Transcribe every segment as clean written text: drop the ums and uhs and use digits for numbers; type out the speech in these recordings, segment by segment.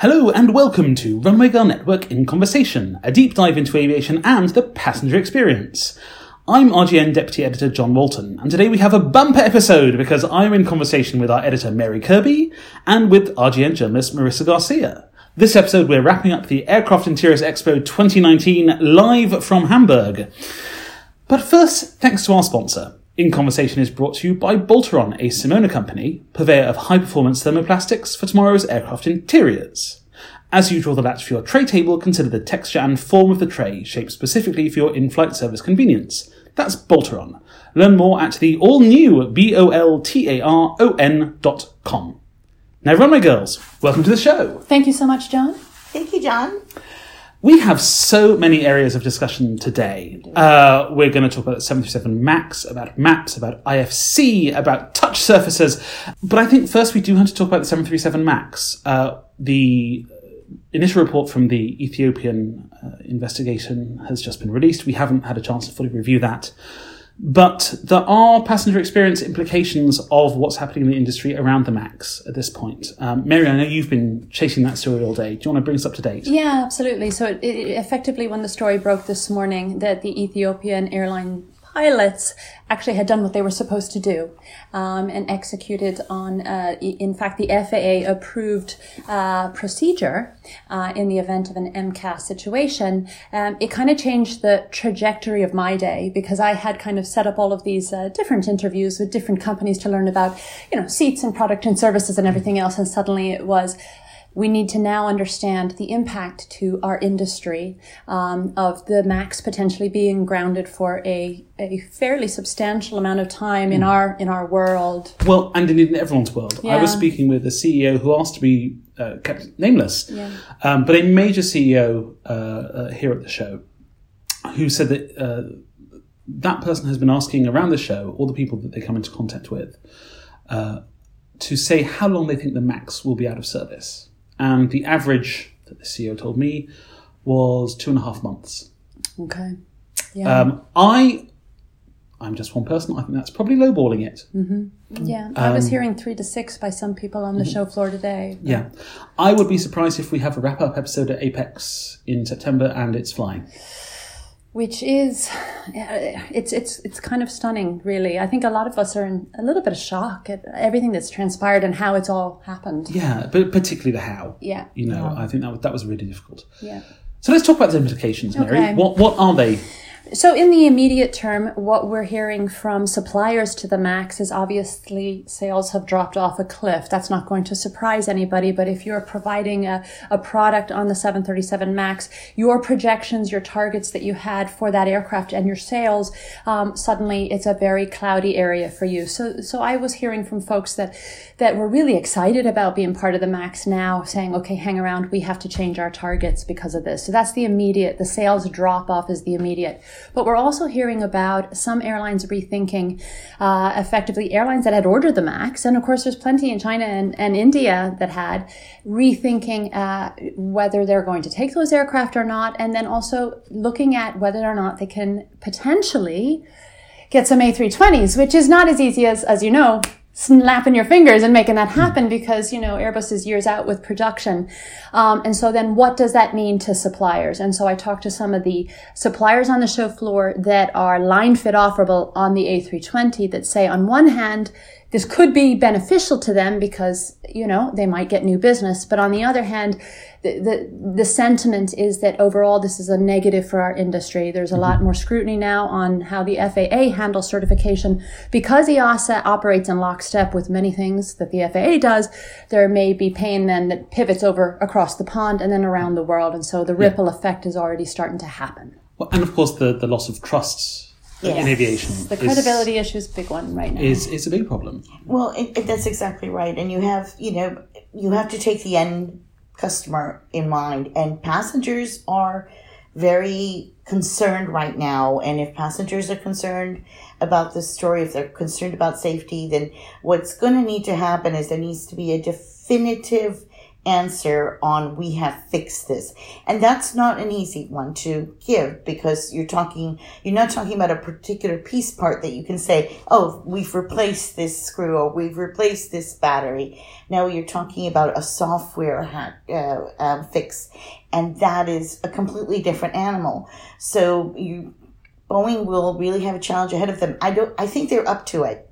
Hello and welcome to Runway Girl Network in Conversation, a deep dive into aviation and the passenger experience. I'm RGN Deputy Editor John Walton, and today we have a bumper episode because I'm in conversation with our editor Mary Kirby and with RGN journalist Marissa Garcia. This episode we're wrapping up the Aircraft Interiors Expo 2019 live from Hamburg. But first, thanks to our sponsor. In Conversation is brought to you by Boltaron, a Simona company, purveyor of high-performance thermoplastics for tomorrow's aircraft interiors. As you draw the latch for your tray table, consider the texture and form of the tray, shaped specifically for your in-flight service convenience. That's Boltaron. Learn more at the all-new boltaron.com. Now, Runway Girls, welcome to the show. Thank you so much, John. Thank you, John. We have so many areas of discussion today. We're going to talk about 737 MAX, about maps, about IFC, about touch surfaces. But I think first we do have to talk about the 737 MAX. The initial report from the Ethiopian investigation has just been released. We haven't had a chance to fully review that. But there are passenger experience implications of what's happening in the industry around the MAX at this point. Mary, I know you've been chasing that story all day. Do you want to bring us up to date? Yeah, absolutely. So it effectively, when the story broke this morning that the Ethiopian airline pilots actually had done what they were supposed to do and executed on, in fact, the FAA approved procedure in the event of an MCAS situation. It kind of changed the trajectory of my day because I had kind of set up all of these different interviews with different companies to learn about, seats and product and services and everything else. And suddenly it was, we need to now understand the impact to our industry of the MAX potentially being grounded for a fairly substantial amount of time in our world. Well, and indeed in everyone's world. Yeah. I was speaking with a CEO who asked to be kept nameless, but a major CEO here at the show who said that that person has been asking around the show, all the people that they come into contact with, to say how long they think the MAX will be out of service. And the average that the CEO told me was 2.5 months. Okay. Yeah. I'm just one person. I think that's probably lowballing it. Mm-hmm. Yeah. I was hearing 3 to 6 by some people on the show floor today. But... Yeah. I would be surprised if we have a wrap-up episode at Apex in September and it's flying. Which is, it's kind of stunning, really. I think a lot of us are in a little bit of shock at everything that's transpired and how it's all happened. Yeah, but particularly the how. Yeah. I think that was really difficult. Yeah. So let's talk about the implications, Mary. Okay. What are they? So in the immediate term, what we're hearing from suppliers to the MAX is obviously sales have dropped off a cliff. That's not going to surprise anybody, but if you're providing a product on the 737 MAX, your projections, your targets that you had for that aircraft and your sales, suddenly it's a very cloudy area for you. So I was hearing from folks that were really excited about being part of the MAX now, saying, okay, hang around, we have to change our targets because of this. So that's the immediate, the sales drop off is the immediate. But we're also hearing about some airlines rethinking, effectively airlines that had ordered the MAX. And of course, there's plenty in China and India that had rethinking whether they're going to take those aircraft or not. And then also looking at whether or not they can potentially get some A320s, which is not as easy as you know, snapping your fingers and making that happen because, Airbus is years out with production. And so then what does that mean to suppliers? And so I talked to some of the suppliers on the show floor that are line fit offerable on the A320 that say, on one hand, this could be beneficial to them because, they might get new business. But on the other hand, the sentiment is that overall this is a negative for our industry. There's a lot more scrutiny now on how the FAA handles certification. Because EASA operates in lockstep with many things that the FAA does, there may be pain then that pivots over across the pond and then around the world. And so the ripple effect is already starting to happen. Well, and of course the loss of trust in aviation. The credibility issue is a big one right now. It's a big problem. Well, that's exactly right. And you have to take the end customer in mind. And passengers are very concerned right now. And if passengers are concerned about this story, if they're concerned about safety, then what's going to need to happen is there needs to be a definitive answer on we have fixed this. And that's not an easy one to give, because you're not talking about a particular piece part that you can say, oh, we've replaced this screw or we've replaced this battery. No, you're talking about a software fix, and that is a completely different animal. So Boeing will really have a challenge ahead of them. I think they're up to it.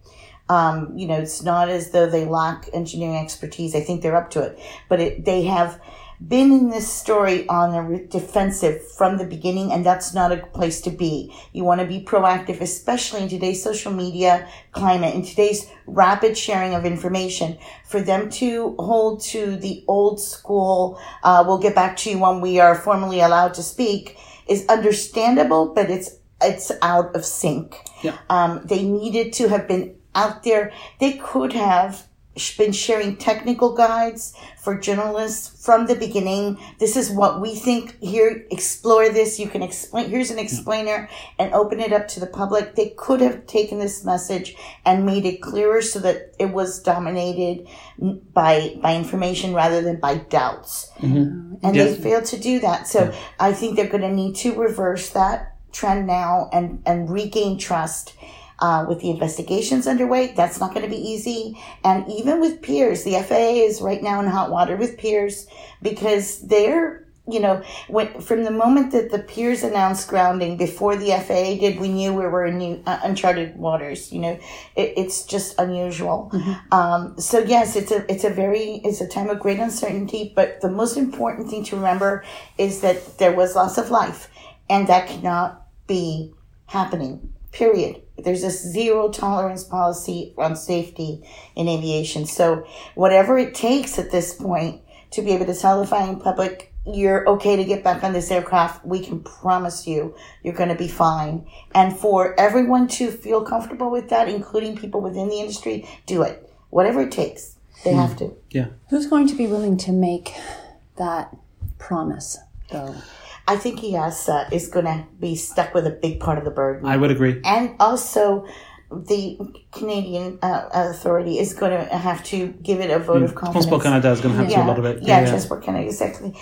It's not as though they lack engineering expertise. I think they're up to it. But they have been in this story on the defensive from the beginning, and that's not a place to be. You want to be proactive, especially in today's social media climate, in today's rapid sharing of information. For them to hold to the old school, we'll get back to you when we are formally allowed to speak, is understandable, but it's out of sync. Yeah. They needed to have been out there. They could have been sharing technical guides for journalists from the beginning. This is what we think here. Explore this. You can explain. Here's an explainer, and open it up to the public. They could have taken this message and made it clearer so that it was dominated by information rather than by doubts. Mm-hmm. And they failed to do that. So I think they're going to need to reverse that trend now and regain trust. With the investigations underway, that's not going to be easy. And even with peers, the FAA is right now in hot water with peers, because they're, from the moment that the peers announced grounding before the FAA did, we knew we were in uncharted waters. It's just unusual. Mm-hmm. So yes, it's a time of great uncertainty, but the most important thing to remember is that there was loss of life, and that cannot be happening. Period. There's a zero tolerance policy on safety in aviation. So whatever it takes at this point to be able to tell the flying public, you're okay to get back on this aircraft, we can promise you you're going to be fine. And for everyone to feel comfortable with that, including people within the industry, do it. Whatever it takes, they have to. Yeah. Who's going to be willing to make that promise, though? I think EASA is going to be stuck with a big part of the burden. I would agree. And also, the Canadian authority is going to have to give it a vote of confidence. Transport Canada is going to have to do a lot of it. Yeah, Transport Canada, exactly.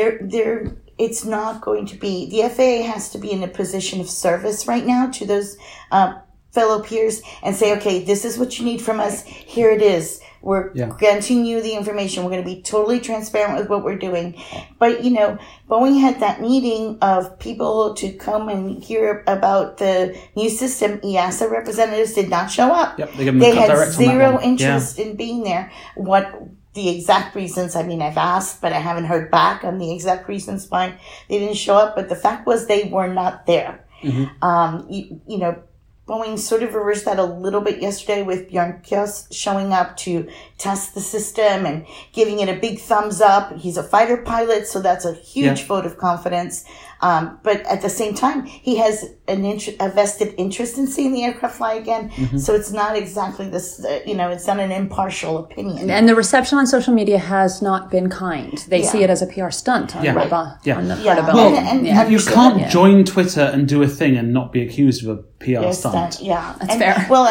It's not going to be... The FAA has to be in a position of service right now to those fellow peers and say, okay, this is what you need from us. Here it is. We're granting you the information. We're going to be totally transparent with what we're doing. But, Boeing had that meeting of people to come and hear about the new system. EASA representatives did not show up. Yep, they had zero interest in being there. What the exact reasons, I've asked, but I haven't heard back on the exact reasons why they didn't show up. But the fact was they were not there. Mm-hmm. Boeing sort of reversed that a little bit yesterday with Bjorn Kjos showing up to test the system and giving it a big thumbs up. He's a fighter pilot, so that's a huge vote of confidence. But at the same time, he has a vested interest in seeing the aircraft fly again. Mm-hmm. So it's not exactly this, it's not an impartial opinion. And the reception on social media has not been kind. They see it as a PR stunt on the part of Boeing. Well, you can't join Twitter and do a thing and not be accused of a PR stunt. That's fair. Well,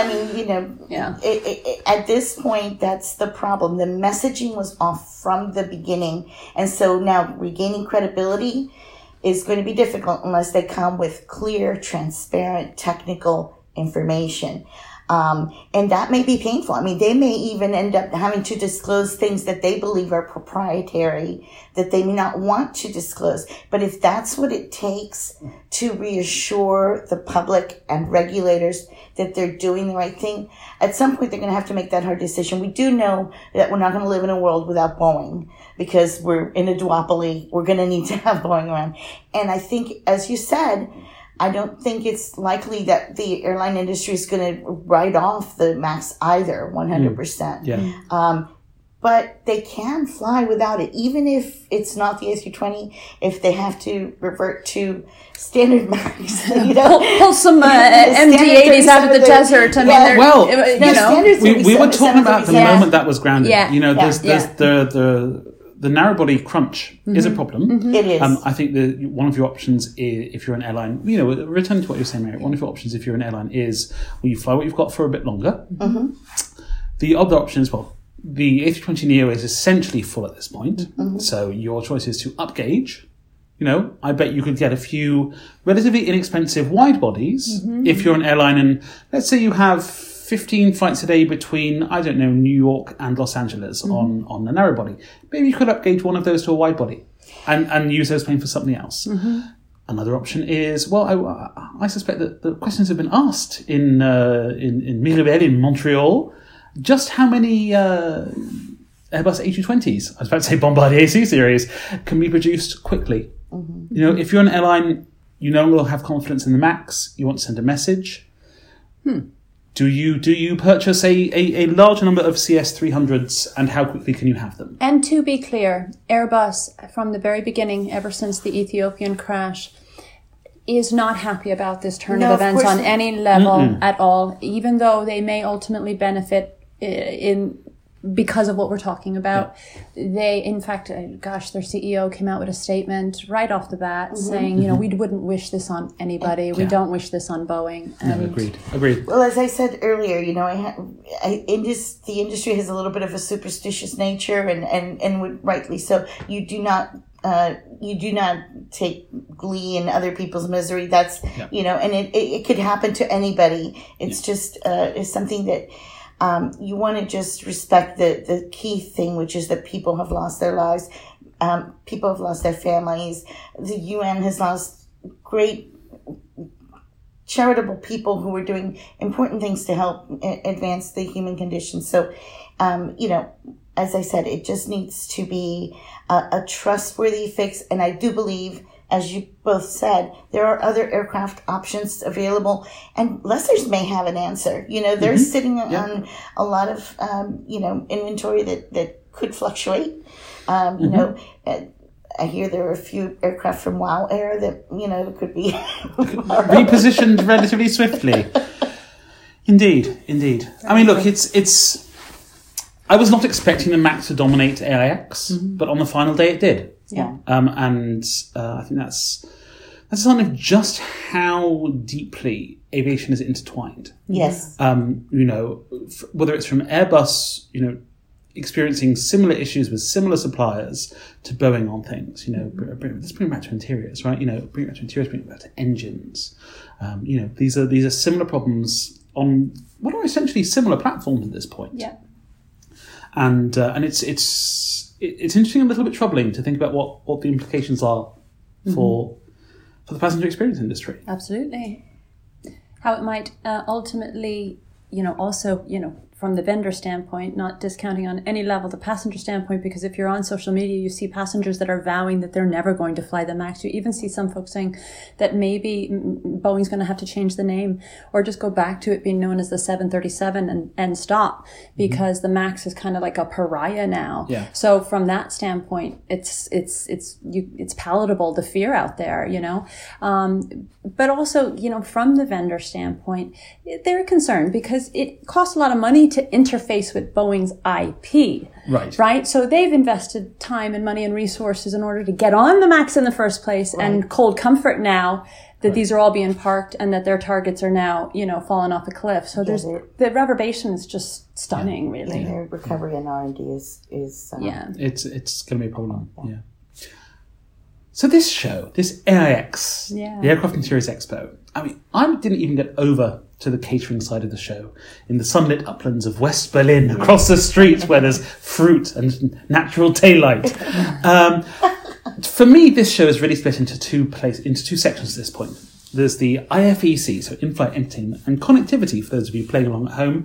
at this point, that's the problem. The messaging was off from the beginning. And so now regaining credibility is going to be difficult unless they come with clear, transparent, technical information. And that may be painful. They may even end up having to disclose things that they believe are proprietary that they may not want to disclose. But if that's what it takes to reassure the public and regulators that they're doing the right thing, at some point they're going to have to make that hard decision. We do know that we're not going to live in a world without Boeing because we're in a duopoly. We're going to need to have Boeing around. And I think, as you said, I don't think it's likely that the airline industry is going to write off the MAX either, 100%. Yeah. But they can fly without it, even if it's not the A320, if they have to revert to standard MAX. Pull some MD-80s out of the desert. We were talking about the moment that was grounded. There's the narrow body crunch is a problem. Mm-hmm. It is. I think one of your options is, if you're an airline, returning to what you're saying, Mary, one of your options if you're an airline is, you fly what you've got for a bit longer. Mm-hmm. The other option is, the A320neo is essentially full at this point. So your choice is to upgauge. You know, I bet you could get a few relatively inexpensive wide bodies if you're an airline, and let's say you have 15 flights a day between, I don't know, New York and Los Angeles on a narrow body. Maybe you could upgauge one of those to a wide body and use those planes for something else. Another option is, well, I suspect that the questions have been asked in Mirabel, in Montreal, just how many Airbus A220s, I was about to say Bombardier C series, can be produced quickly. You know, if you're an airline, you no longer have confidence in the MAX, you want to send a message. Do you purchase a large number of CS300s, and how quickly can you have them? And to be clear, Airbus, from the very beginning, ever since the Ethiopian crash, is not happy about this turn of events on any level at all, even though they may ultimately benefit because of what we're talking about. They, in fact, their CEO came out with a statement right off the bat saying, you know, we wouldn't wish this on anybody. We don't wish this on Boeing. And Agreed. Well, as I said earlier, you know, the industry has a little bit of a superstitious nature, and rightly so. You do not take glee in other people's misery. That's you know, and it could happen to anybody. It's just it's something that. You want to just respect the key thing, which is that people have lost their lives. People have lost their families. The UN has lost great charitable people who are doing important things to help advance the human condition. So, you know, as I said, it just needs to be a trustworthy fix. And I do believe, as you both said, there are other aircraft options available, and lessors may have an answer. You know, they're sitting on a lot of, you know, inventory that could fluctuate. You know, I hear there are a few aircraft from WOW Air that, you know, could be repositioned relatively swiftly. Indeed. I mean, look, it's. I was not expecting the MAX to dominate AIX, but on the final day it did. Yeah. And I think that's a sign of just how deeply aviation is intertwined. Yes. You know, whether it's from Airbus, you know, experiencing similar issues with similar suppliers, to Boeing on things, you know, let's bring it back to interiors, right? You know, bring it back to interiors, bring it back to engines. You know, these are similar problems on what are essentially similar platforms at this point. Yeah. And it's interesting and a little bit troubling to think about what the implications are for the passenger experience industry. Absolutely. How it might ultimately, you know, also, you know, from the vendor standpoint, not discounting on any level the passenger standpoint, because if you're on social media, you see passengers that are vowing that they're never going to fly the MAX. You even see some folks saying that maybe Boeing's going to have to change the name or just go back to it being known as the 737 and stop, because the MAX is kind of like a pariah now. Yeah. So from that standpoint, it's palatable, the fear out there, you know. But also, you know, from the vendor standpoint, they're concerned because it costs a lot of money to interface with Boeing's IP. Right? So they've invested time and money and resources in order to get on the MAX in the first place, and cold comfort now that these are all being parked and that their targets are now, you know, falling off a cliff. So there's the reverberation is just stunning, really. And their recovery and R&D is it's going to be a problem. Yeah. So this show, this AIX, the Aircraft Interiors Expo, I mean, I didn't even get over to the catering side of the show in the sunlit uplands of West Berlin, across the street where there's fruit and natural daylight. For me, this show is really split into two sections at this point. There's the IFEC, so in-flight entertainment and connectivity, for those of you playing along at home,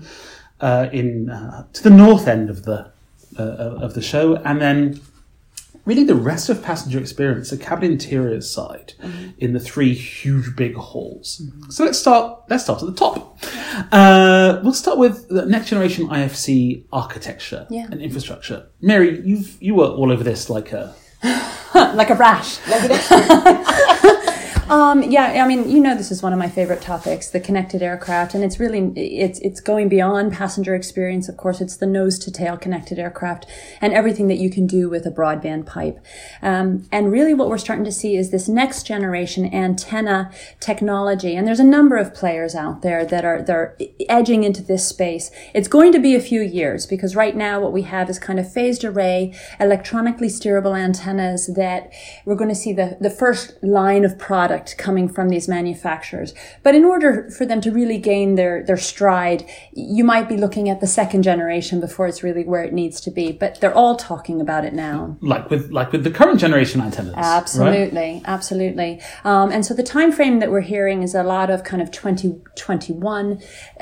to the north end of the show, and then really the rest of passenger experience, the cabin interiors side, in the three huge big halls. So let's start at the top. We'll start with the next generation IFC architecture and infrastructure. Mary, you were all over this like a like a rash. Yeah, I mean, this is one of my favorite topics, the connected aircraft, and it's really, it's going beyond passenger experience. Of course, it's the nose to tail connected aircraft and everything that you can do with a broadband pipe. And really what we're starting to see is this next generation antenna technology. And there's a number of players out there that they're edging into this space. It's going to be a few years because right now what we have is kind of phased array, electronically steerable antennas that we're going to see the first line of product coming from these manufacturers. But in order for them to really gain their stride, you might be looking at the second generation before it's really where it needs to be. But they're all talking about it now. Like with the current generation antennas. Absolutely, right? Absolutely. And so the time frame that we're hearing is a lot of kind of 2021,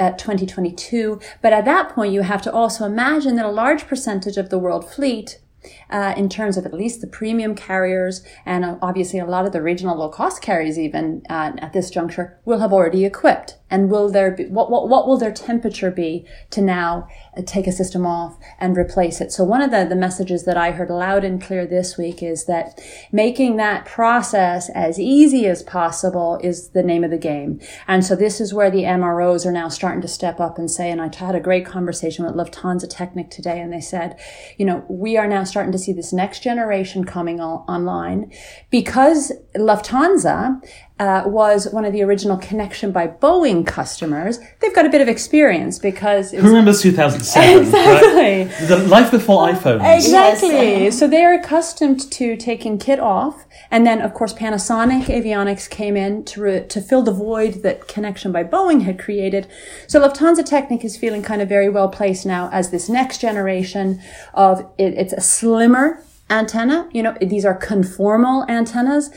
2022. But at that point, you have to also imagine that a large percentage of the world fleet, in terms of at least the premium carriers and obviously a lot of the regional low-cost carriers even at this juncture, will have already equipped. And will there be, what will their temperature be to now take a system off and replace it? So one of the messages that I heard loud and clear this week is that making that process as easy as possible is the name of the game. And so this is where the MROs are now starting to step up and say, and I had a great conversation with Lufthansa Technik today, and they said, we are now starting to see this next generation coming online because Lufthansa was one of the original Connection by Boeing customers. They've got a bit of experience because... Who remembers 2007? Exactly. Right? The life before iPhones. Exactly. Yes. So they're accustomed to taking kit off. And then, of course, Panasonic Avionics came in to fill the void that Connection by Boeing had created. So Lufthansa Technik is feeling kind of very well placed now as this next generation of... It's a slimmer antenna. These are conformal antennas.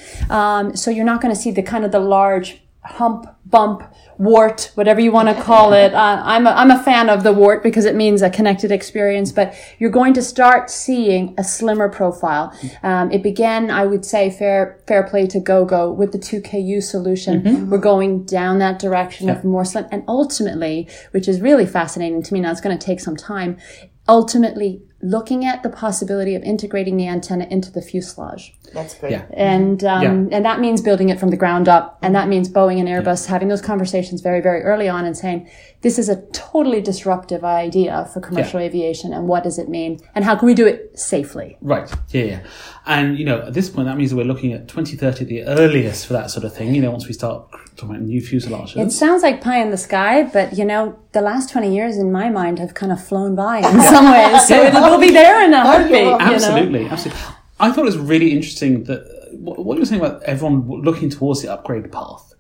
So you're not going to see the large hump, bump, wart, whatever you want to call it. I'm a fan of the wart because it means a connected experience, but you're going to start seeing a slimmer profile. It began, I would say, fair play to GoGo with the 2KU solution. Mm-hmm. We're going down that direction of more slim, and ultimately, which is really fascinating to me now, it's going to take some time, ultimately looking at the possibility of integrating the antenna into the fuselage. That's great. Yeah. And that means building it from the ground up. And that means Boeing and Airbus having those conversations very, very early on and saying, this is a totally disruptive idea for commercial aviation. And what does it mean? And how can we do it safely? Right. Yeah. And, at this point, that means that we're looking at 2030, the earliest for that sort of thing, once we start talking about new fuselages. It sounds like pie in the sky, but, the last 20 years in my mind have kind of flown by in some ways. So it will be there in a heartbeat. Absolutely. Absolutely. I thought it was really interesting that what you were saying about everyone looking towards the upgrade path.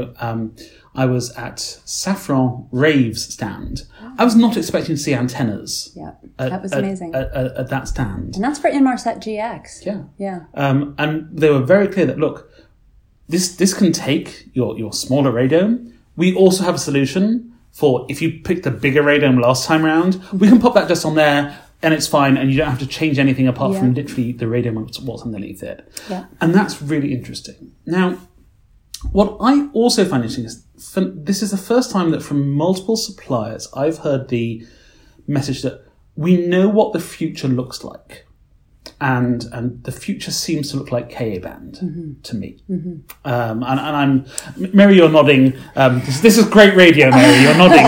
I was at Safran Rave's stand. I was not expecting to see antennas. Yeah, that was amazing. At that stand. And that's for Inmarsat GX. Yeah. Yeah. And they were very clear that, look, this can take your smaller radome. We also have a solution for if you picked the bigger radome last time around, we can pop that just on there and it's fine, and you don't have to change anything apart from literally the radome and what's underneath it. Yeah. And that's really interesting. Now, what I also find interesting is this is the first time that from multiple suppliers I've heard the message that we know what the future looks like. And the future seems to look like Ka-band to me. Mm-hmm. And I'm Mary, you're nodding. This is great radio, Mary. You're nodding.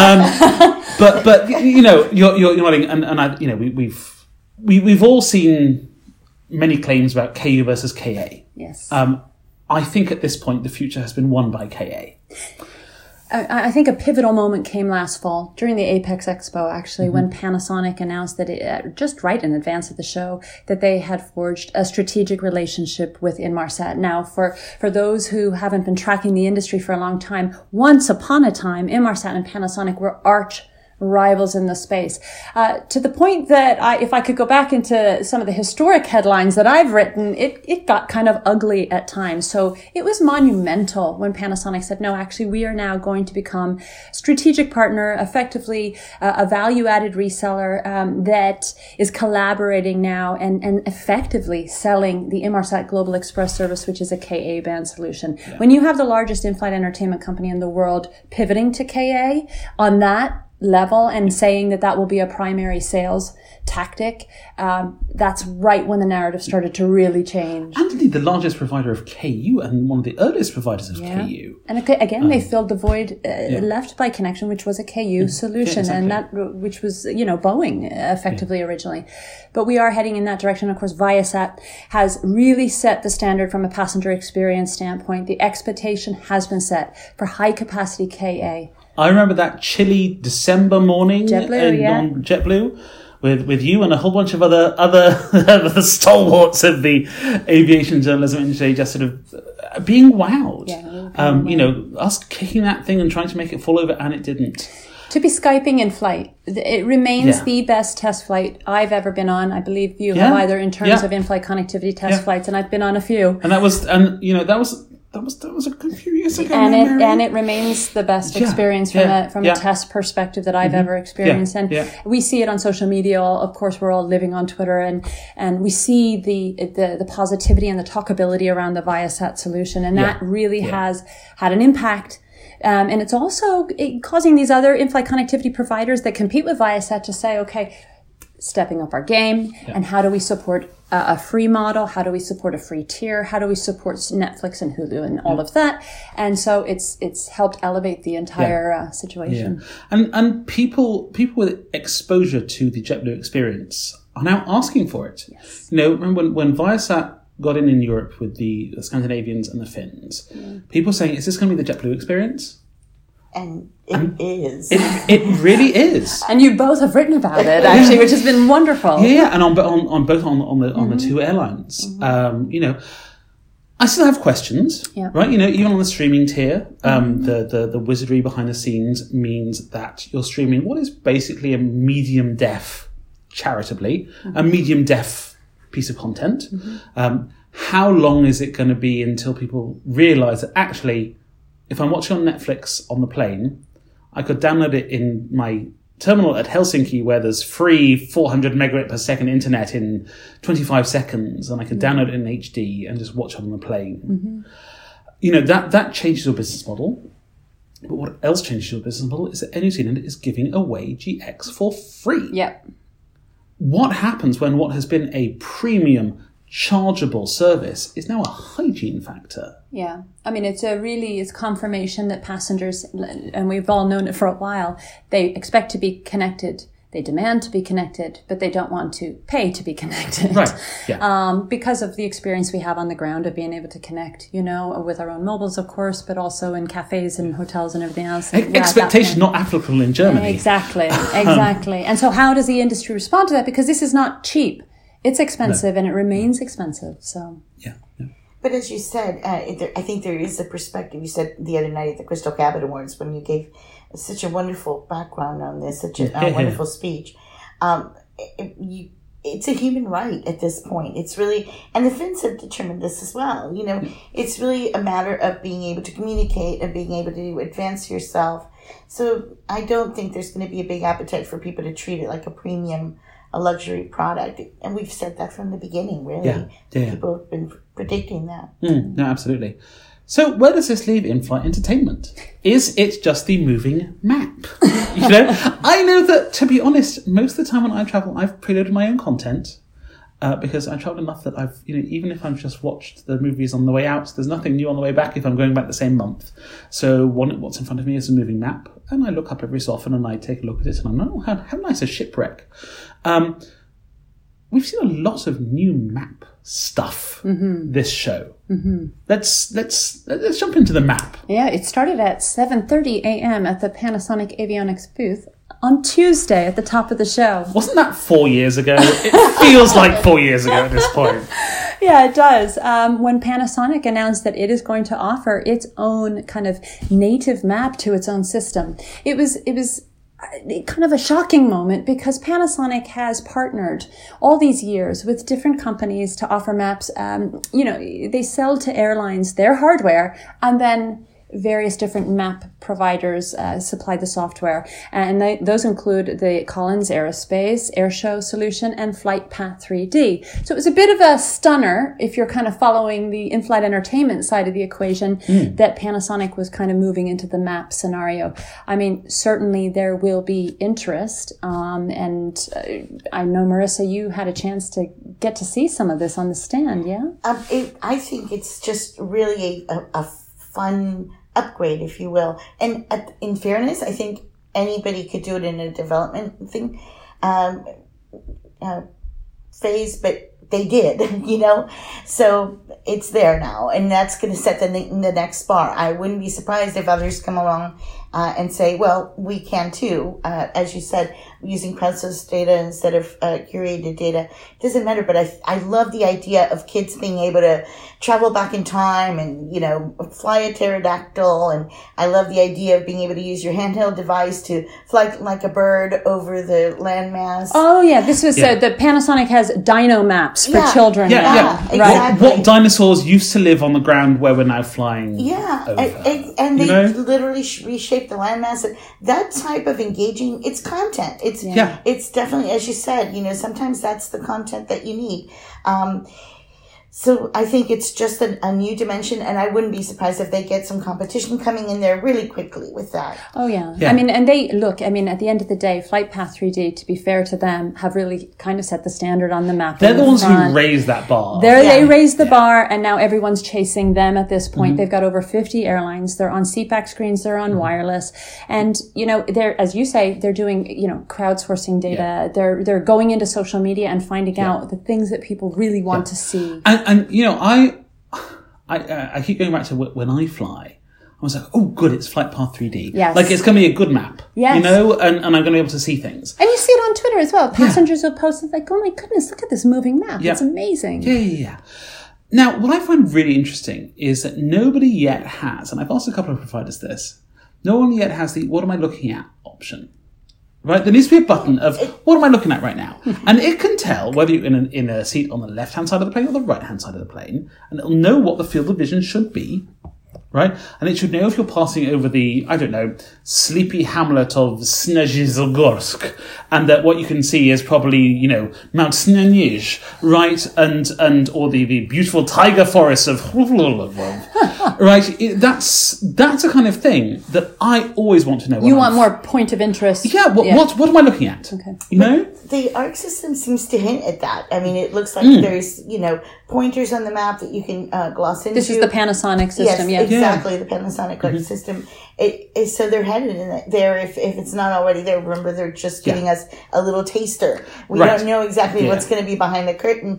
But you're nodding, and I, we've all seen many claims about Ku versus Ka. Yes. I think at this point the future has been won by Ka. I think a pivotal moment came last fall during the Apex Expo, actually, when Panasonic announced that just right in advance of the show, that they had forged a strategic relationship with Inmarsat. Now, for those who haven't been tracking the industry for a long time, once upon a time, Inmarsat and Panasonic were arch rivals in the space, to the point that if I could go back into some of the historic headlines that I've written, it got kind of ugly at times. So it was monumental when Panasonic said, no, actually, we are now going to become strategic partner, effectively a value-added reseller that is collaborating now and effectively selling the Inmarsat Global Express service, which is a Ka-band solution. Yeah. When you have the largest in-flight entertainment company in the world pivoting to Ka on that level and saying that will be a primary sales tactic, that's right when the narrative started to really change. And indeed, the largest provider of KU and one of the earliest providers of KU. And again, they filled the void left by Connection, which was a KU solution, and that which was, Boeing effectively originally. But we are heading in that direction. Of course, Viasat has really set the standard from a passenger experience standpoint. The expectation has been set for high capacity KA. I remember that chilly December morning JetBlue, on JetBlue with you and a whole bunch of other stalwarts of the aviation journalism industry just sort of being wowed. Us kicking that thing and trying to make it fall over, and it didn't. To be Skyping in flight, it remains the best test flight I've ever been on. I believe you have either in terms of in-flight connectivity test flights, and I've been on a few. And that was a few years ago. And it remains the best experience from a test perspective that I've ever experienced. And we see it on social media. Of course, we're all living on Twitter, and we see the positivity and the talkability around the Viasat solution, and that really has had an impact. And it's also causing these other in-flight connectivity providers that compete with Viasat to say, okay, stepping up our game, and how do we support a free model? How do we support a free tier? How do we support Netflix and Hulu and all of that? And so it's helped elevate the entire situation. Yeah. And people with exposure to the JetBlue experience are now asking for it. Yes. Remember when Viasat got in Europe with the Scandinavians and the Finns, people saying, is this going to be the JetBlue experience? And it is. It really is. And you both have written about it, actually, which has been wonderful. Yeah, and on both the two airlines. I still have questions, right? Even on the streaming tier, the wizardry behind the scenes means that you're streaming what is basically a medium def, charitably, a medium def piece of content. How long is it going to be until people realise that actually, if I'm watching on Netflix on the plane, I could download it in my terminal at Helsinki where there's free 400 megabit per second internet in 25 seconds, and I could download it in HD and just watch it on the plane. That changes your business model. But what else changes your business model is that Air New Zealand is giving away GX for free. Yep. What happens when what has been a premium chargeable service is now a hygiene factor? Yeah. I mean, it's confirmation that passengers, and we've all known it for a while, they expect to be connected. They demand to be connected, but they don't want to pay to be connected. Right. Yeah. Because of the experience we have on the ground of being able to connect, with our own mobiles, of course, but also in cafes and hotels and everything else. Expectation not applicable in Germany. Exactly. And so how does the industry respond to that? Because this is not cheap. It's expensive, and it remains expensive. So yeah. But as you said, I think there is a perspective. You said the other night at the Crystal Cabot Awards when you gave such a wonderful background on this, such a wonderful speech. It's a human right at this point. It's really, and the Finns have determined this as well. It's really a matter of being able to communicate and being able to advance yourself. So I don't think there's going to be a big appetite for people to treat it like a premium, a luxury product. And we've said that from the beginning, really. Yeah. People have been predicting that. No, absolutely. So where does this leave in-flight entertainment? Is it just the moving map? I know that, to be honest, most of the time when I travel, I've preloaded my own content because I travel enough that I've, even if I've just watched the movies on the way out, there's nothing new on the way back if I'm going back the same month. So what's in front of me is a moving map, and I look up every so often and I take a look at it and I'm like, how nice a shipwreck. We've seen a lot of new map stuff this show. Let's jump into the map. Yeah, it started at 7:30 a.m. at the Panasonic Avionics booth on Tuesday at the top of the show. Wasn't that 4 years ago? It feels like 4 years ago at this point. Yeah, it does. When Panasonic announced that it is going to offer its own kind of native map to its own system, it was kind of a shocking moment because Panasonic has partnered all these years with different companies to offer maps. They sell to airlines their hardware, and then various different map providers supply the software. And those include the Collins Aerospace, Airshow Solution, and FlightPath 3D. So it was a bit of a stunner, if you're kind of following the in-flight entertainment side of the equation, that Panasonic was kind of moving into the map scenario. I mean, certainly there will be interest. And I know, Marissa, you had a chance to get to see some of this on the stand, yeah? I think it's just really a fun upgrade, if you will. And in fairness, I think anybody could do it in a development thing phase, but they did, you know? So it's there now, and that's going to set the next bar. I wouldn't be surprised if others come along and say, well, we can too. As you said, using crowdsourced data instead of curated data. It doesn't matter, but I love the idea of kids being able to travel back in time and, you know, fly a pterodactyl. And I love the idea of being able to use your handheld device to fly like a bird over the landmass. Oh, yeah. This was the Panasonic has dino maps for children. Exactly. What dinosaurs used to live on the ground where we're now flying over. And they literally reshape the landmass. That type of engaging, it's content. It's definitely, as you said, you know, sometimes that's the content that you need. So I think it's just a new dimension, and I wouldn't be surprised if they get some competition coming in there really quickly with that. Oh, yeah. I mean, and they, look, I mean, at the end of the day, FlightPath 3D, to be fair to them, have really kind of set the standard on the map. They're the ones who raised that bar. They raised the bar, and now everyone's chasing them at this point. They've got over 50 airlines. They're on CPAC screens. They're on wireless. And, you know, they're, as you say, they're doing, you know, crowdsourcing data. They're going into social media and finding out the things that people really want to see. And you know, I keep going back to when I fly. I was like, oh, good, it's FlightPath 3D. Yes. Like, it's going to be a good map. Yes. You know, and I'm going to be able to see things. And you see it on Twitter as well. Passengers will post it like, oh my goodness, look at this moving map. It's amazing. Yeah. Now, what I find really interesting is that nobody yet has, and I've asked a couple of providers this, no one yet has the what am I looking at option. Right, there needs to be a button of what am I looking at right now, and it can tell whether you're in a seat on the left-hand side of the plane or the right-hand side of the plane, and it'll know what the field of vision should be, right? And it should know if you're passing over the, I don't know, sleepy hamlet of Snezhizhgorsk, and that what you can see is probably, you know, Mount Snezh, right, and or the beautiful tiger forest of right. That's a kind of thing that I always want to know. You want more point of interest. Yeah. What am I looking at? Okay. You know, the ARC system seems to hint at that. I mean, it looks like there's, you know, pointers on the map that you can gloss into. This is the Panasonic system. Yes, exactly, the Panasonic ARC system. So they're headed in there. If it's not already there, remember they're just giving us a little taster. We don't know exactly what's going to be behind the curtain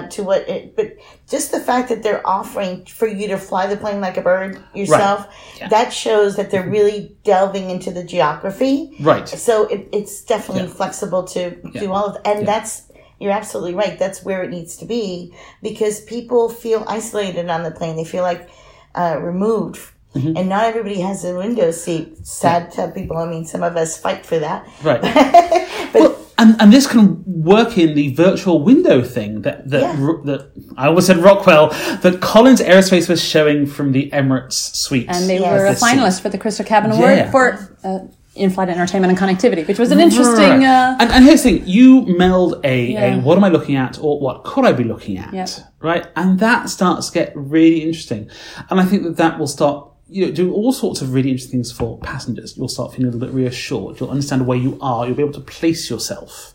but just the fact that they're offering for you to fly the plane like a bird yourself, that shows that they're really delving into the geography. Right. So it's definitely flexible to do all of that. And that's, you're absolutely right. That's where it needs to be, because people feel isolated on the plane. They feel like removed. And not everybody has a window seat. Sad to tell people. I mean, some of us fight for that. Right. But and this can work in the virtual window thing that I almost said Rockwell, that Collins Aerospace was showing from the Emirates suite. And they were a finalist for the Crystal Cabin Award for in-flight entertainment and connectivity, which was an interesting... And here's the thing, you meld a what am I looking at, or what could I be looking at, right? And that starts to get really interesting. And I think that will start, you know, doing all sorts of really interesting things for passengers. You'll start feeling a little bit reassured. You'll understand where you are. You'll be able to place yourself.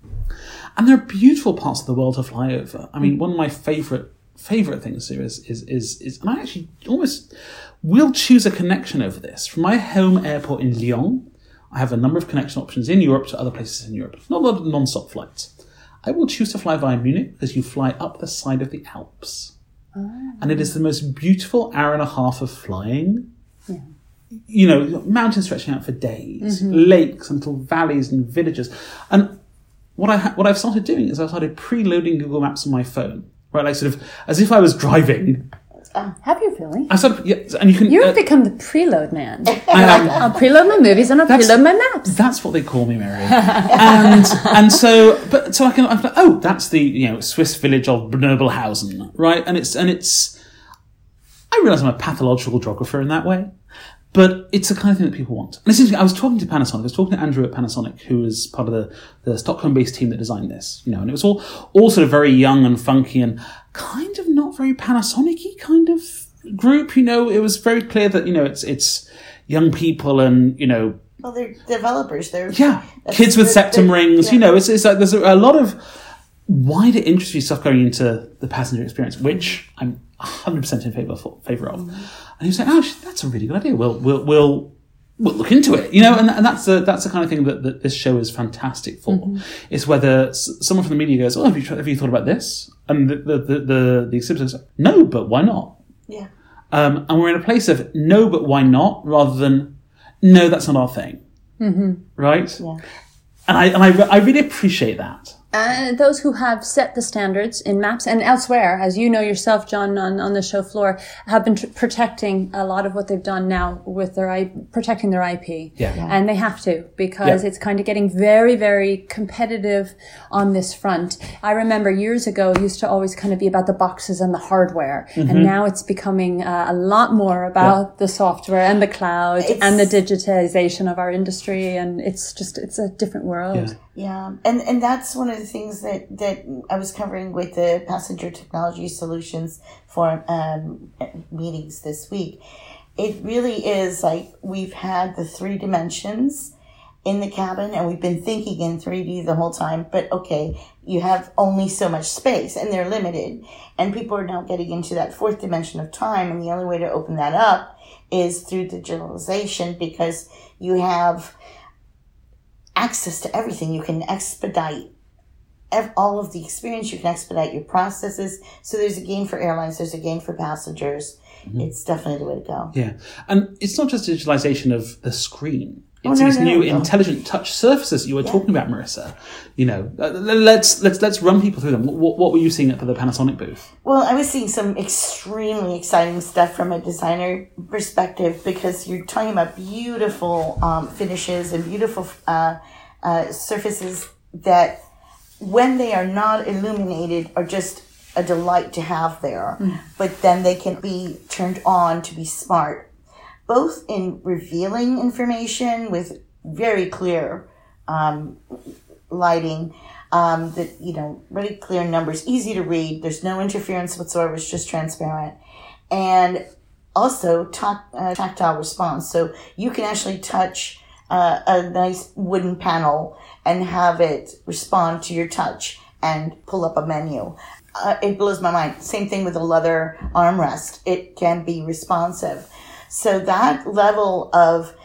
And there are beautiful parts of the world to fly over. I mean, one of my favourite things here is and I actually almost will choose a connection over this. From my home airport in Lyon, I have a number of connection options in Europe to other places in Europe. Not a lot of non-stop flights. I will choose to fly via Munich because you fly up the side of the Alps. And it is the most beautiful hour and a half of flying. Yeah. You know, mountains stretching out for days, lakes and little valleys and villages. And what I've started doing is I've started preloading Google Maps on my phone, right? Like sort of as if I was driving. Have you really? I started, and you can. You've become the preload man. I'll preload my movies and I'll preload my maps. That's what they call me, Mary. and so I can. I'm like, oh, that's the Swiss village of Nobelhausen, right? And I realise I'm a pathological geographer in that way, but it's the kind of thing that people want. And essentially, I was talking to Panasonic. I was talking to Andrew at Panasonic, who was part of the Stockholm-based team that designed this. And it was all sort of very young and funky and kind of not very Panasonic-y kind of group. It was very clear that it's young people and Well, they're developers. Kids with septum rings. Yeah. It's like there's a lot of wider industry stuff going into the passenger experience, which I'm 100% in favour of. And he was like, "Oh, that's a really good idea. We'll look into it." And that's the kind of thing that this show is fantastic for. Is whether someone from the media goes, "Oh, have you thought about this?" And the exhibitor says, "No, but why not?" Yeah. And we're in a place of no, but why not, rather than no, that's not our thing. Right? Yeah. And I really appreciate that. Those who have set the standards in maps and elsewhere, as you know yourself, John, on the show floor, have been protecting a lot of what they've done now with protecting their IP. Yeah. And they have to, because it's kind of getting very, very competitive on this front. I remember years ago, it used to always kind of be about the boxes and the hardware. And now it's becoming a lot more about the software and the cloud and the digitization of our industry. And it's a different world. Yeah, and that's one of the things that I was covering with the Passenger Technology Solutions for meetings this week. It really is like we've had the 3 dimensions in the cabin and we've been thinking in 3D the whole time, but okay, you have only so much space and they're limited. And people are now getting into that 4th dimension of time, and the only way to open that up is through digitalization, because you have access to everything. You can expedite all of the experience. You can expedite your processes. So there's a gain for airlines. There's a gain for passengers. It's definitely the way to go. Yeah. And it's not just digitalization of the screen. It's these new intelligent touch surfaces you were talking about, Marissa. Let's run people through them. What were you seeing at the Panasonic booth? Well, I was seeing some extremely exciting stuff from a designer perspective, because you're talking about beautiful finishes and beautiful surfaces that, when they are not illuminated, are just a delight to have there. But then they can be turned on to be smart, both in revealing information with very clear lighting, really clear numbers, easy to read. There's no interference whatsoever. It's just transparent. And also tactile response. So you can actually touch a nice wooden panel and have it respond to your touch and pull up a menu. It blows my mind. Same thing with a leather armrest. It can be responsive. So that level of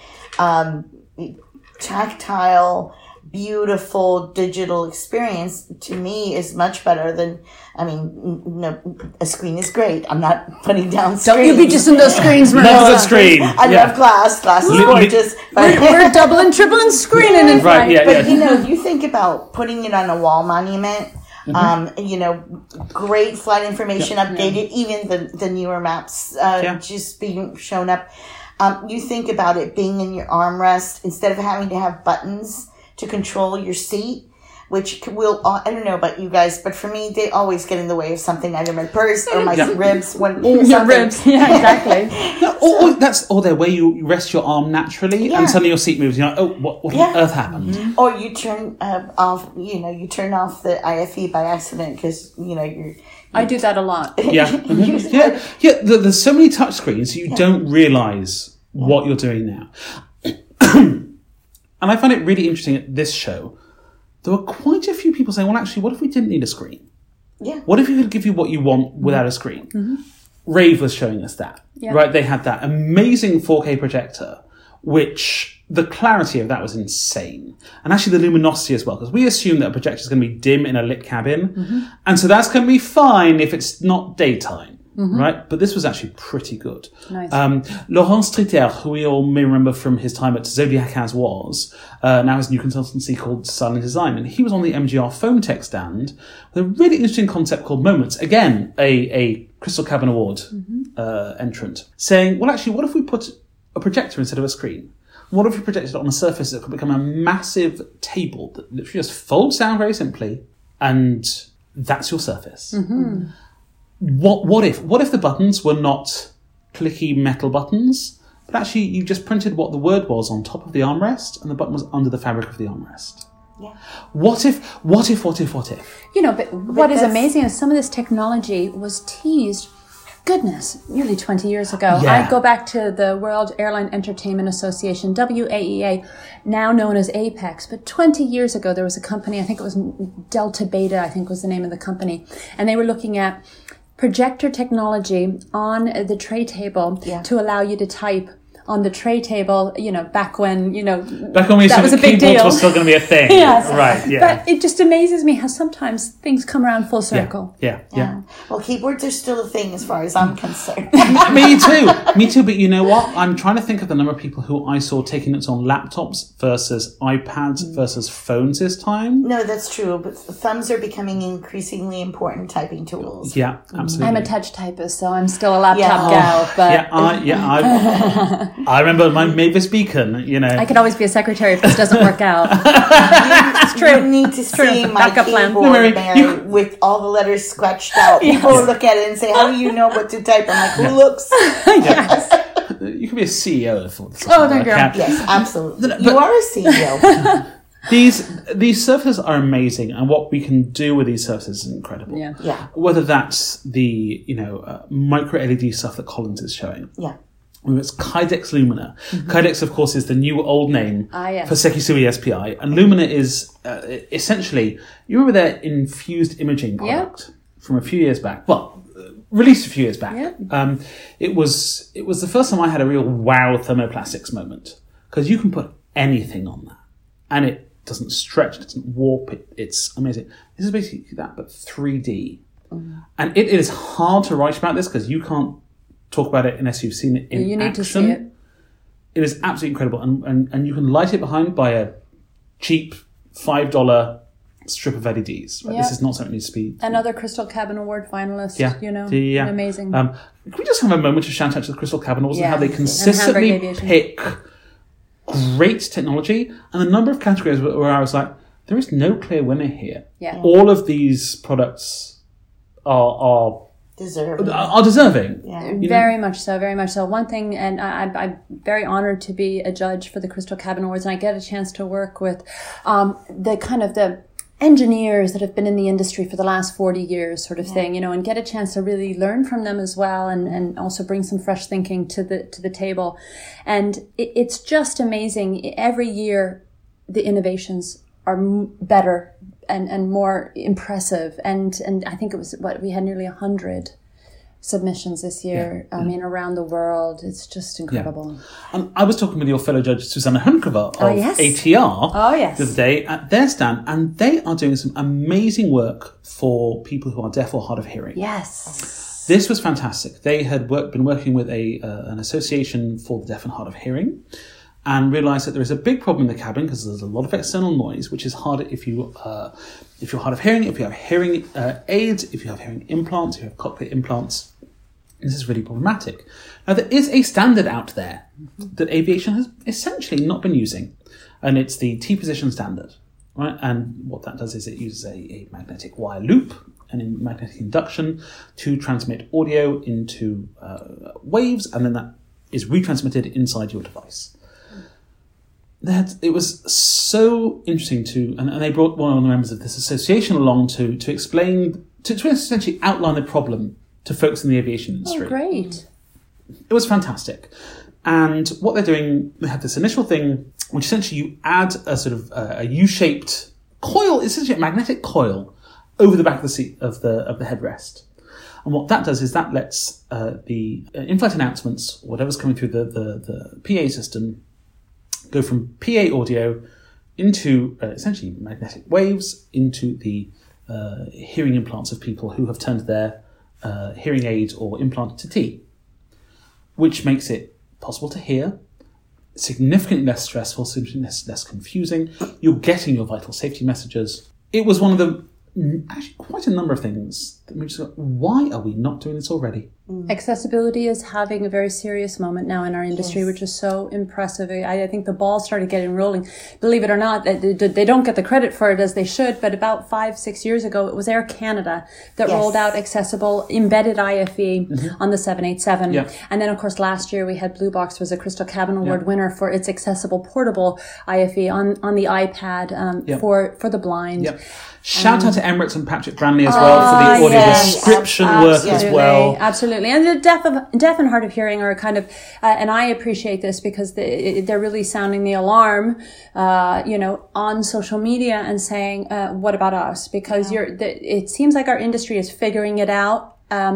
tactile, beautiful digital experience, to me, is much better than, a screen is great. I'm not putting down screens. Don't you be dissing those screens, Marissa. Love the screen. I love glass. Glass is gorgeous. We're doubling, tripling screening in right, But if you think about putting it on a wall monument, great flight information updated, even the newer maps just being shown up. You think about it being in your armrest instead of having to have buttons to control your seat, which will, I don't know about you guys, but for me, they always get in the way of something, either my purse or my ribs. Your ribs, exactly. Or the way you rest your arm naturally, and suddenly your seat moves. You're like, oh, what on earth happened? Or you turn off, you turn off the IFE by accident because, you're... I do that a lot. Yeah. There's so many touch screens, so you don't realise what you're doing now. And I find it really interesting at this show, there were quite a few people saying, well, actually, what if we didn't need a screen? Yeah. What if you could give you what you want without a screen? Rave was showing us that, right? They had that amazing 4K projector, which the clarity of that was insane. And actually the luminosity as well, because we assume that a projector is going to be dim in a lit cabin. And so that's going to be fine if it's not daytime. Right? But this was actually pretty good. Nice. Laurent Streeter, who we all may remember from his time at Zodiac now has a new consultancy called Silent Design, and he was on the MGR Phone Tech stand with a really interesting concept called Moments. Again, a Crystal Cabin Award entrant, saying, well, actually, what if we put a projector instead of a screen? What if we projected it on a surface that could become a massive table that literally just folds down very simply, and that's your surface? What if the buttons were not clicky metal buttons, but actually you just printed what the word was on top of the armrest, and the button was under the fabric of the armrest. Yeah. What if? You know, but what is amazing is some of this technology was teased, goodness, nearly 20 years ago. Yeah. I go back to the World Airline Entertainment Association, WAEA, now known as APEX. But 20 years ago, there was a company, I think it was Delta Beta, I think was the name of the company. And they were looking at projector technology on the tray table to allow you to type on the tray table, you know, back when we that was a big deal. Was still going to be a thing. Yes. Right, yeah. But it just amazes me how sometimes things come around full circle. Yeah. Well, keyboards are still a thing as far as I'm concerned. Me too. But you know what? I'm trying to think of the number of people who I saw taking notes on laptops versus iPads versus phones this time. No, that's true. But thumbs are becoming increasingly important typing tools. Yeah, absolutely. I'm a touch typist, so I'm still a laptop gal. But I remember my Mavis Beacon, you know. I could always be a secretary if this doesn't work out. It's true. You need to see my keyboard, Mary, with all the letters scratched out. People look at it and say, how do you know what to type? I'm like, who looks? Yes. You could be a CEO of this. Oh, thank you. Yes, absolutely. You are a CEO. These surfaces are amazing, and what we can do with these surfaces is incredible. Yeah. Whether that's the micro LED stuff that Collins is showing. Yeah. It's Kydex Lumina. Kydex, of course, is the new old name yes. for Sekisui SPI. And Lumina is essentially, you remember their infused imaging product from a few years back? Well, released a few years back. Yeah. It was the first time I had a real wow thermoplastics moment. Because you can put anything on that. And it doesn't stretch, it doesn't warp, it's amazing. This is basically that, but 3D. And it is hard to write about this because you can't talk about it unless you've seen it in action. You need to see it. It is absolutely incredible. And you can light it behind by a cheap $5 strip of LEDs. Right? Yeah. This is not something that needs to be... Another Crystal Cabin Award finalist, amazing. Can we just have a moment to shout out to the Crystal Cabin Awards and how they And consistently Hamburg Aviation. pick great technology, and the number of categories where I was like, there is no clear winner here. Yeah. All of these products are deserving. Yeah. Very much so. One thing, and I'm very honored to be a judge for the Crystal Cabin Awards, and I get a chance to work with the engineers that have been in the industry for the last 40 years sort of thing, and get a chance to really learn from them as well, and also bring some fresh thinking to the table. And it's just amazing. Every year, the innovations are better and more impressive. And I think it was, we had nearly 100 submissions this year. I mean, around the world. It's just incredible. And I was talking with your fellow judge, Susanna Hunkover of ATR the other day at their stand, and they are doing some amazing work for people who are deaf or hard of hearing. Yes. This was fantastic. They had been working with an association for the deaf and hard of hearing, and realised that there is a big problem in the cabin because there's a lot of external noise, which is harder if you're hard of hearing, if you have hearing aids, if you have hearing implants, if you have cochlear implants. This is really problematic. Now, there is a standard out there that aviation has essentially not been using, and it's the T-position standard, right? And what that does is it uses a magnetic wire loop and in magnetic induction to transmit audio into waves, and then that is retransmitted inside your device. It was so interesting and they brought one of the members of this association along to explain, to essentially outline the problem to folks in the aviation industry. Oh, great. It was fantastic. And what they're doing, they have this initial thing, which essentially you add a sort of a U-shaped coil, essentially a magnetic coil, over the back of the seat of the headrest. And what that does is that lets the in-flight announcements, whatever's coming through the PA system, go from PA audio into essentially magnetic waves into the hearing implants of people who have turned their hearing aids or implant to T, which makes it possible to hear, significantly less stressful, significantly less confusing. You're getting your vital safety messages. It was one of the, actually quite a number of things that we just go, why are we not doing this already? Accessibility is having a very serious moment now in our industry, which is so impressive. I think the ball started getting rolling. Believe it or not, they don't get the credit for it as they should, but about 5-6 years ago, it was Air Canada that rolled out accessible embedded IFE on the 787. Yeah. And then, of course, last year we had Blue Box was a Crystal Cabin Award winner for its accessible portable IFE on the iPad for the blind. Yep. Shout out to Emirates and Patrick Branley as well for the audio description work as well. Absolutely. And the deaf and hard of hearing are kind of, and I appreciate this because they're really sounding the alarm, on social media and saying, what about us? Because it seems like our industry is figuring it out,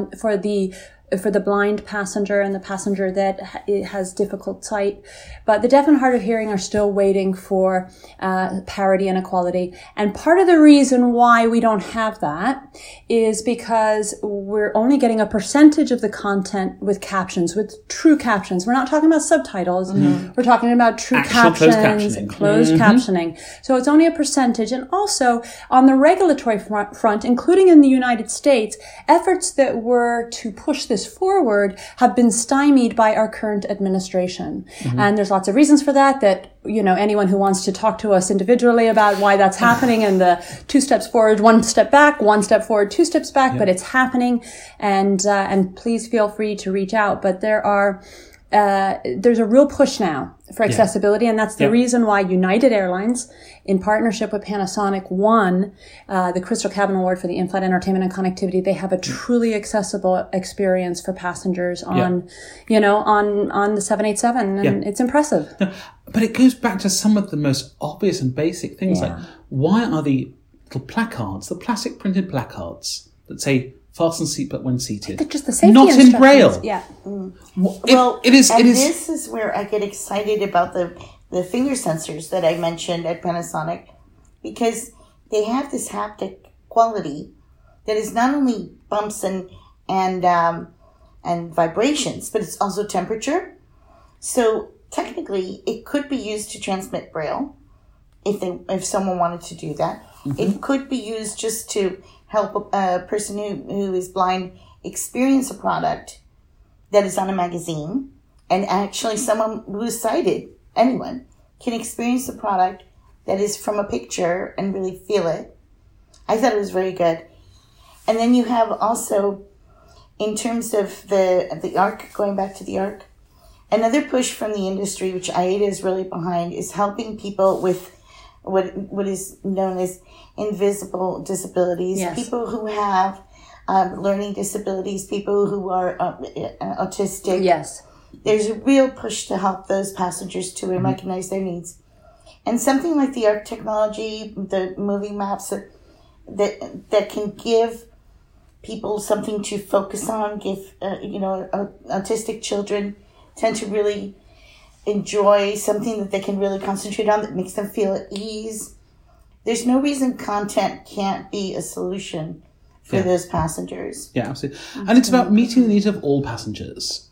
for the blind passenger and the passenger that has difficult sight. But the deaf and hard of hearing are still waiting for parity and equality. And part of the reason why we don't have that is because we're only getting a percentage of the content with captions, with true captions. We're not talking about subtitles. We're talking about true captions, closed captioning. So it's only a percentage. And also on the regulatory front, including in the United States, efforts that were to push this forward have been stymied by our current administration. And there's lots of reasons for that, anyone who wants to talk to us individually about why that's happening and the 2 steps forward, 1 step back, 1 step forward, 2 steps back, but it's happening. And please feel free to reach out. But there's a real push now for accessibility, and that's the reason why United Airlines, in partnership with Panasonic, won the Crystal Cabin Award for the in-flight entertainment and connectivity. They have a truly accessible experience for passengers on the 787, and it's impressive. But it goes back to some of the most obvious and basic things, like why are the little placards, the plastic printed placards that say "Fasten seatbelt when seated"? They're just the safety not in Braille. Yeah. It is. This is where I get excited about the finger sensors that I mentioned at Panasonic, because they have this haptic quality that is not only bumps and vibrations, but it's also temperature. So technically, it could be used to transmit Braille if someone wanted to do that. It could be used just to help a person who is blind experience a product that is on a magazine, and actually someone who is sighted, anyone, can experience the product that is from a picture and really feel it. I thought it was very good. And then you have also, in terms of the ARC, going back to the ARC, another push from the industry, which AIDA is really behind, is helping people with what is known as invisible disabilities, people who have learning disabilities, people who are autistic. Yes. There's a real push to help those passengers too and recognize their needs. And something like the ARC technology, the moving maps that can give people something to focus on, give autistic children tend to really enjoy something that they can really concentrate on, that makes them feel at ease. There's no reason content can't be a solution for those passengers. Yeah, absolutely. And it's about meeting the needs of all passengers.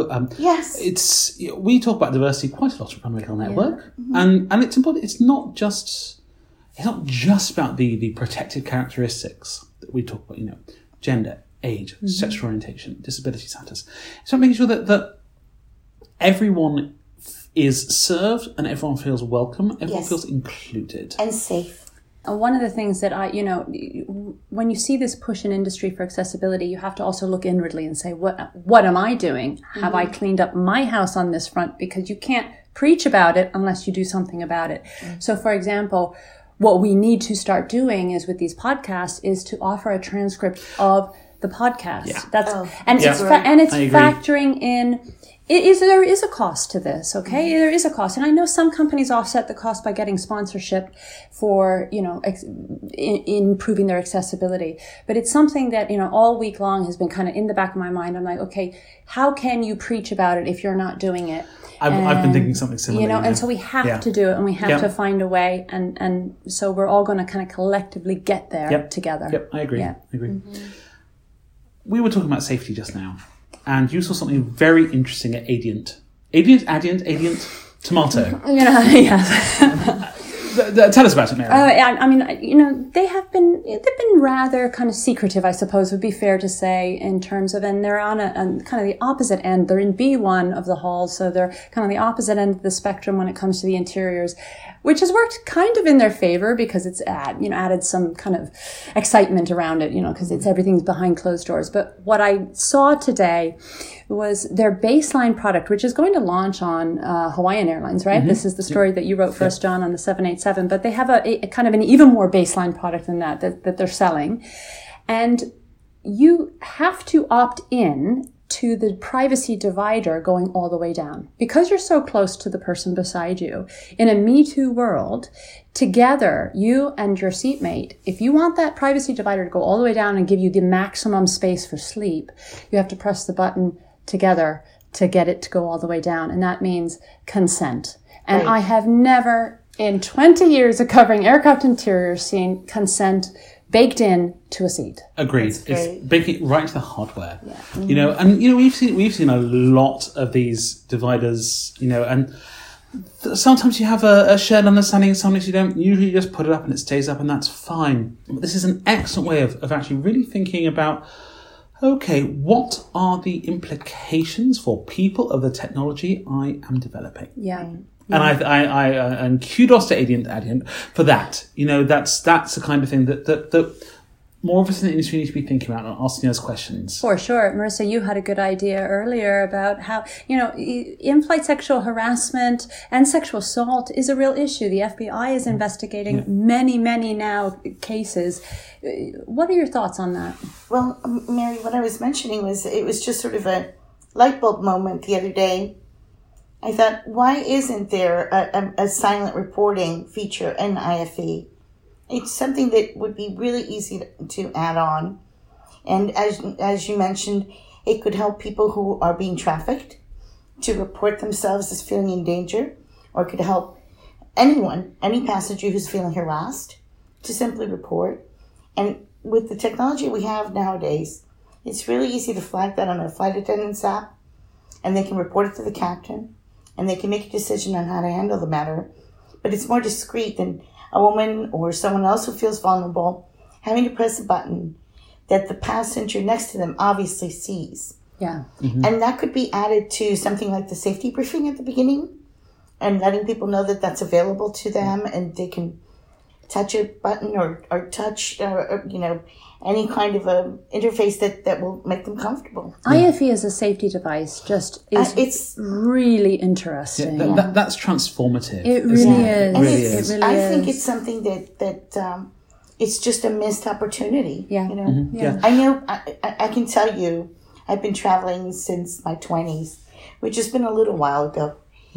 Yes. We talk about diversity quite a lot at Runway Girl Network, and it's important. It's not just about the protected characteristics that we talk about. Gender, age, sexual orientation, disability status. It's about making sure that everyone is served and everyone feels welcome, everyone feels included. And safe. One of the things that when you see this push in industry for accessibility, you have to also look inwardly and say, what am I doing? Have I cleaned up my house on this front? Because you can't preach about it unless you do something about it. So, for example, what we need to start doing is with these podcasts is to offer a transcript of the podcast. Yeah. It's factoring in. There is a cost to this, okay? There is a cost. And I know some companies offset the cost by getting sponsorship for, improving their accessibility. But it's something that, all week long has been kind of in the back of my mind. I'm like, okay, how can you preach about it if you're not doing it? I've been thinking something similar. And so we have to do it, and we have to find a way. And so we're all going to kind of collectively get there together. Yep, I agree. I agree. We were talking about safety just now. And you saw something very interesting at Adient. Adient, Tomato. Tell us about it, Mary. I mean, they've been rather kind of secretive, I suppose would be fair to say, in terms of, and they're on kind of the opposite end. They're in B1 of the hall, so they're kind of the opposite end of the spectrum when it comes to the interiors, which has worked kind of in their favor because it's added some kind of excitement around it, because everything's behind closed doors. But what I saw today was their baseline product, which is going to launch on Hawaiian Airlines, right? Mm-hmm. This is the story that you wrote for us, John, on the 787. But they have a kind of an even more baseline product than that they're selling. And you have to opt in to the privacy divider going all the way down. Because you're so close to the person beside you, in a Me Too world, together, you and your seatmate, if you want that privacy divider to go all the way down and give you the maximum space for sleep, you have to press the button together to get it to go all the way down. And that means consent. And right. I have never, in 20 years of covering aircraft interiors, seen consent baked in to a seat. Agreed. It's baking right into the hardware. Yeah. Mm-hmm. We've seen a lot of these dividers, and sometimes you have a shared understanding, sometimes you don't. Usually you just put it up and it stays up and that's fine. But this is an excellent way of actually really thinking about, okay, what are the implications for people of the technology I am developing? Yeah. And and kudos to Adient for that. That's the kind of thing that more of us in the industry need to be thinking about and asking those questions. For sure. Marissa, you had a good idea earlier about how, in-flight sexual harassment and sexual assault is a real issue. The FBI is investigating many, many now cases. What are your thoughts on that? Well, Mary, what I was mentioning was it was just sort of a light bulb moment the other day. I thought, why isn't there a silent reporting feature in IFE? It's something that would be really easy to add on. And as you mentioned, it could help people who are being trafficked to report themselves as feeling in danger, or it could help any passenger who's feeling harassed to simply report. And with the technology we have nowadays, it's really easy to flag that on a flight attendant's app, and they can report it to the captain. And they can make a decision on how to handle the matter. But it's more discreet than a woman or someone else who feels vulnerable having to press a button that the passenger next to them obviously sees. Yeah. Mm-hmm. And that could be added to something like the safety briefing at the beginning and letting people know that that's available to them and they can touch a button or touch, any kind of a interface that will make them comfortable. IFE as a safety device it's really interesting. That's transformative. It really is. It really is. I think it's something that it's just a missed opportunity. Yeah. Mm-hmm. Yeah. I know. I can tell you, I've been traveling since my 20s, which has been a little while ago,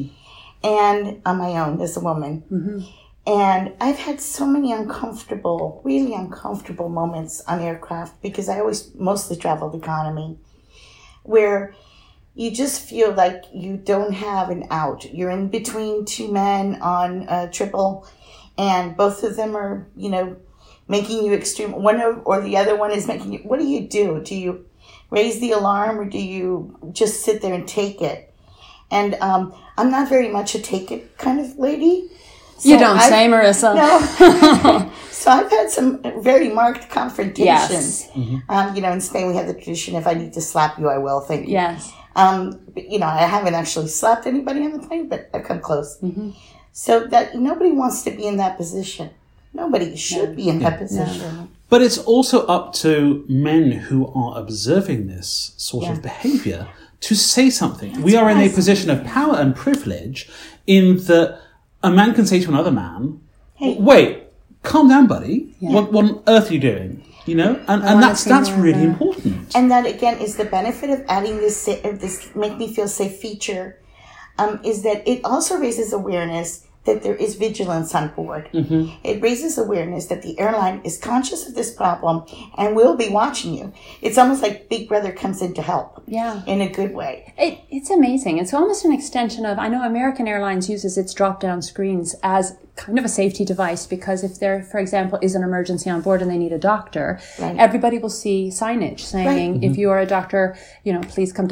and on my own as a woman. Mm-hmm. And I've had so many really uncomfortable moments on aircraft because I always mostly traveled economy, where you just feel like you don't have an out. You're in between two men on a triple, and both of them are, making you extreme. One or the other one is making you. What do you do? Do you raise the alarm or do you just sit there and take it? And I'm not very much a take it kind of lady. So you don't say, Marissa. No. So I've had some very marked confrontations. Yes. Mm-hmm. In Spain we have the tradition, if I need to slap you, I will. Thank you. Yes. I haven't actually slapped anybody on the plane, but I've come close. Mm-hmm. So that nobody wants to be in that position. Nobody should be in that position. No. But it's also up to men who are observing this sort of behavior to say something. We are in a position of power and privilege in that a man can say to another man, hey, wait, calm down, buddy. Yeah. What on earth are you doing? And that's really important. And that, again, is the benefit of adding this make me feel safe feature, is that it also raises awareness that there is vigilance on board. Mm-hmm. It raises awareness that the airline is conscious of this problem and will be watching you. It's almost like Big Brother comes in to help. Yeah. In a good way. It's amazing. It's almost an extension of, I know American Airlines uses its drop-down screens as kind of a safety device because if there, for example, is an emergency on board and they need a doctor, everybody will see signage saying, if you are a doctor, please come to...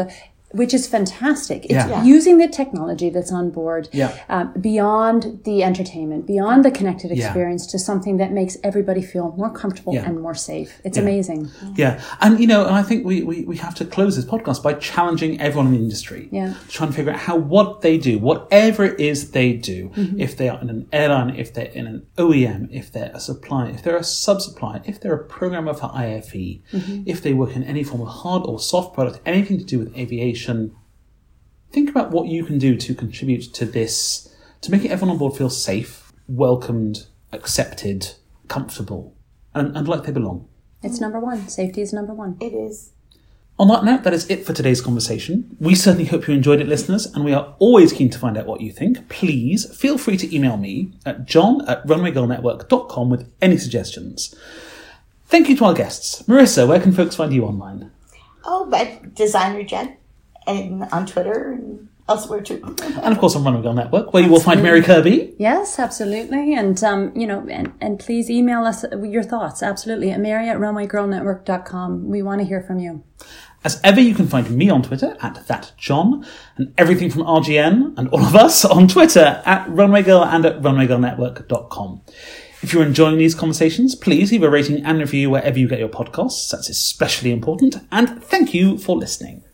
which is fantastic. It's Yeah. using the technology that's on board Yeah. beyond the entertainment, beyond the connected Yeah. experience to something that makes everybody feel more comfortable Yeah. and more safe. It's amazing. Yeah. And, and I think we have to close this podcast by challenging everyone in the industry. Yeah. To try and figure out how what they do, whatever it is they do, if they are in an airline, if they're in an OEM, if they're a supplier, if they're a sub-supplier, if they're a programmer for IFE, if they work in any form of hard or soft product, anything to do with aviation, think about what you can do to contribute to this, to make everyone on board feel safe, welcomed, accepted, comfortable, and like they belong. It's number one. Safety is number one. It is. On that note, that is it for today's conversation. We certainly hope you enjoyed it, listeners, and we are always keen to find out what you think. Please feel free to email me at john@runwaygirlnetwork.com with any suggestions. Thank you to our guests. Marissa, where can folks find you online? Oh, but Designer Jen, and on Twitter and elsewhere too. And of course on Runway Girl Network, where you will find Mary Kirby. Yes, absolutely. And, and please email us your thoughts. Absolutely. At mary@runwaygirlnetwork.com. We want to hear from you. As ever, you can find me on Twitter at ThatJohn, and everything from RGN and all of us on Twitter at Runway Girl and at runwaygirlnetwork.com. If you're enjoying these conversations, please leave a rating and review wherever you get your podcasts. That's especially important. And thank you for listening.